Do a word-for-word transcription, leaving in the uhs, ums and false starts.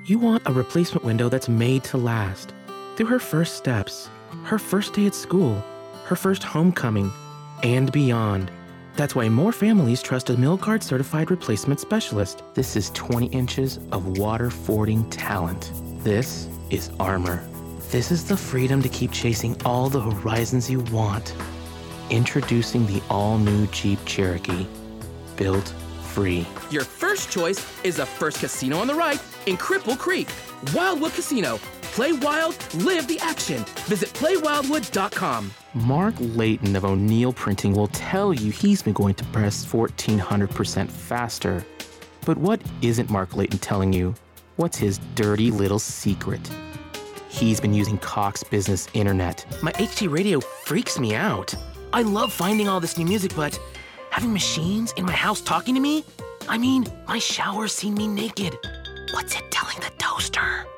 You want a replacement window that's made to last. Through her first steps, her first day at school, her first homecoming, and beyond. That's why more families trust a Milgard certified replacement specialist. This is twenty inches of water-fording talent. This is Armor. This is the freedom to keep chasing all the horizons you want. Introducing the all-new Jeep Cherokee. Built free. Your first choice is the first casino on the right in Cripple Creek. Wildwood Casino. Play wild, live the action. Visit play wildwood dot com. Mark Layton of O'Neill Printing will tell you he's been going to press fourteen hundred percent faster. But what isn't Mark Layton telling you? What's his dirty little secret? He's been using Cox Business Internet. My H D radio freaks me out. I love finding all this new music, but having machines in my house talking to me? I mean, my shower's seen me naked. What's it telling the toaster?